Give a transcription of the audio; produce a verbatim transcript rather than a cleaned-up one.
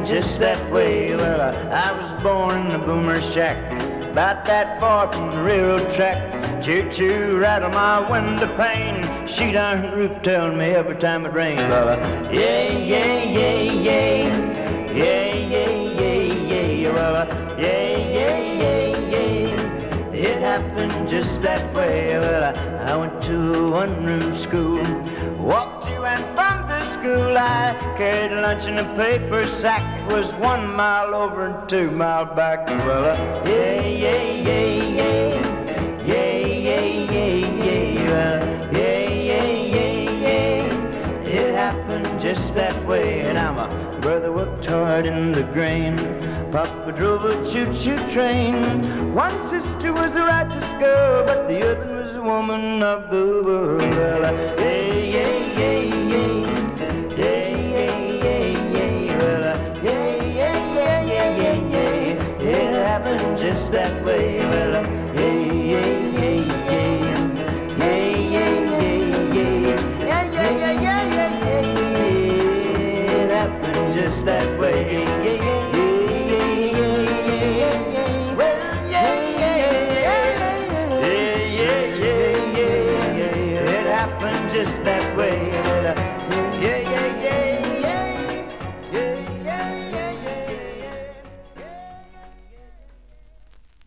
happened just that way. Well, I, I was born in a boomer shack, about that far from the railroad track. Choo-choo rattle my window pane, sheet iron roof telling me every time it rains. Well, uh, yeah, yeah, yeah, yeah, yeah, yeah, yeah, yeah. Well, uh, yeah, yeah, yeah, yeah. It happened just that way. Well, I, I went to a one-room school, walked to and from the school. I carried lunch in a paper sack. It was one mile over and two mile back. Well, uh, yeah, yeah, yeah, yeah, yeah, yeah, yeah, yeah, well, yeah, yeah, yeah, yeah. It happened just that way. And now my brother worked hard in the grain, Papa drove a choo-choo train. One sister was a righteous girl, but the other was a woman of the world. Well, uh, yeah, yeah.